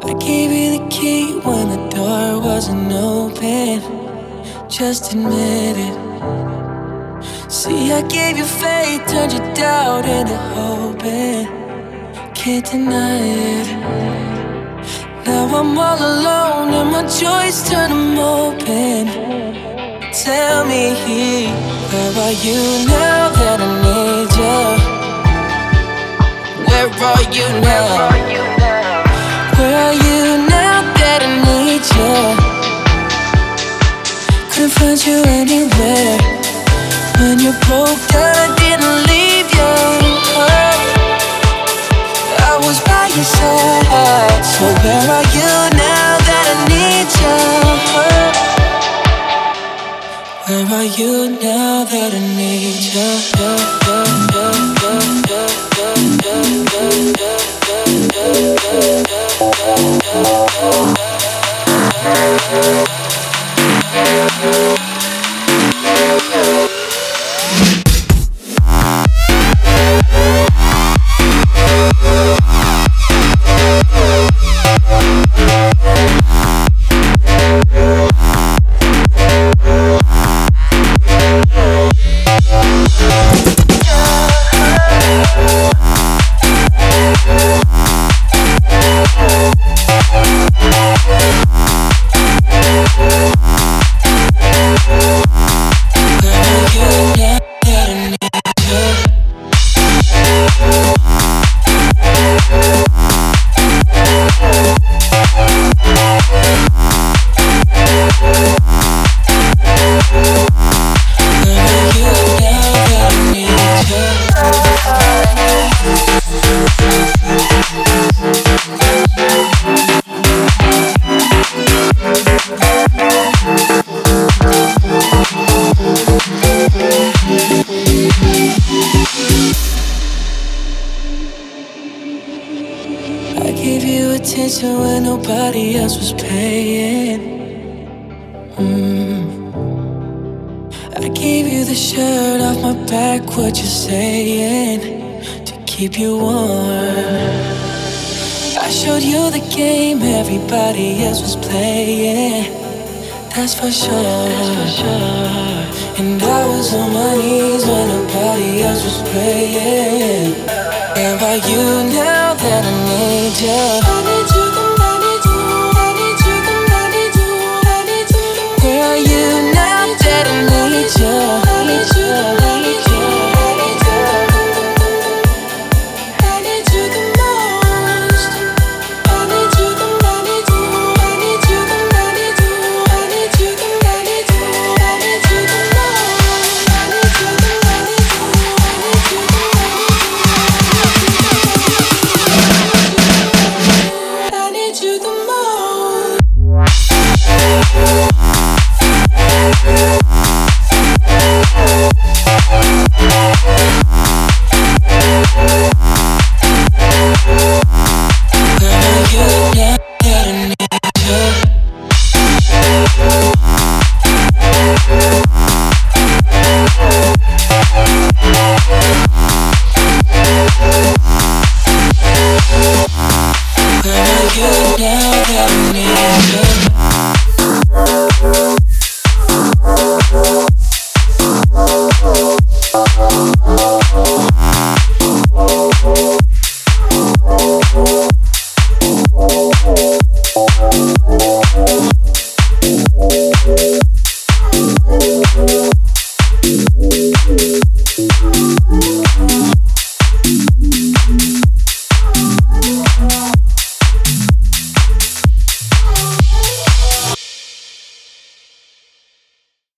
I gave you the key when the door wasn't open. Just admit it. See, I gave you faith, turned your doubt into hope, and can't deny it. Now I'm all alone and my joys turn them open. Tell me, where are you now that I need you? Where are you now? Where are you now that I need you? Couldn't find you anywhere. When you broke down, I didn't leave you. I was by your side. So where are you now that I need you? Where are you now that I need you? I gave you attention when nobody else was paying. I gave you the shirt off my back, what you saying, to keep you warm. I showed you the game everybody else was playing. That's for sure. And I was on my knees when nobody else was praying. Where are you now that I need you? I need you, I need you, I need you, I need you, I need you. Where are you now that I need you? I need you, I need you, I need you. I need you the most. I need you, I need you, I need you, I need you, I need you, I need you, I need you the most. I need you, I need you, I need you, I need you the most. Now that I need you.